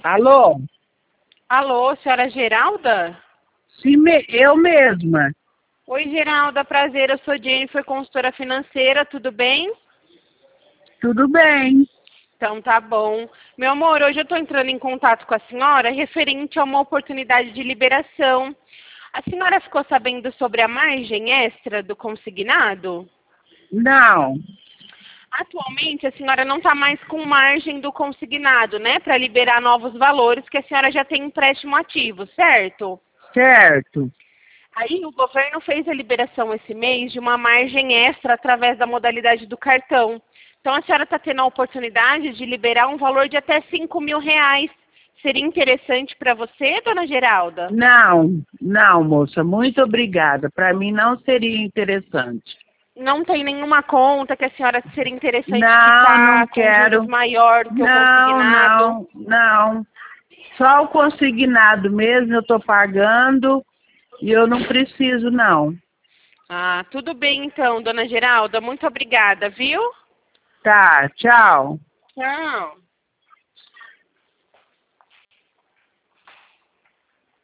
Alô? Alô, senhora Geralda? Sim, eu mesma. Oi, Geralda, prazer. Eu sou Jennifer, consultora financeira, tudo bem? Tudo bem. Então tá bom. Meu amor, hoje eu estou entrando em contato com a senhora referente a uma oportunidade de liberação. A senhora ficou sabendo sobre a margem extra do consignado? Não, Atualmente, a senhora não está mais com margem do consignado, né? Para liberar novos valores, que a senhora já tem empréstimo ativo, certo? certo. Aí o governo fez a liberação esse mês de uma margem extra através da modalidade do cartão. Então a senhora está tendo a oportunidade de liberar um valor de até R$ 5.000. Seria interessante para você, dona Geralda? Não, moça, muito obrigada. Para mim não seria interessante. Não tem nenhuma conta que a senhora seria interessante Não quitar com juros quero. maior do que o Não, consignado? não, não. Só o consignado mesmo eu estou pagando e eu não preciso, não. Ah, tudo bem então, dona Geralda. Muito obrigada, viu? Tá, tchau. Tchau.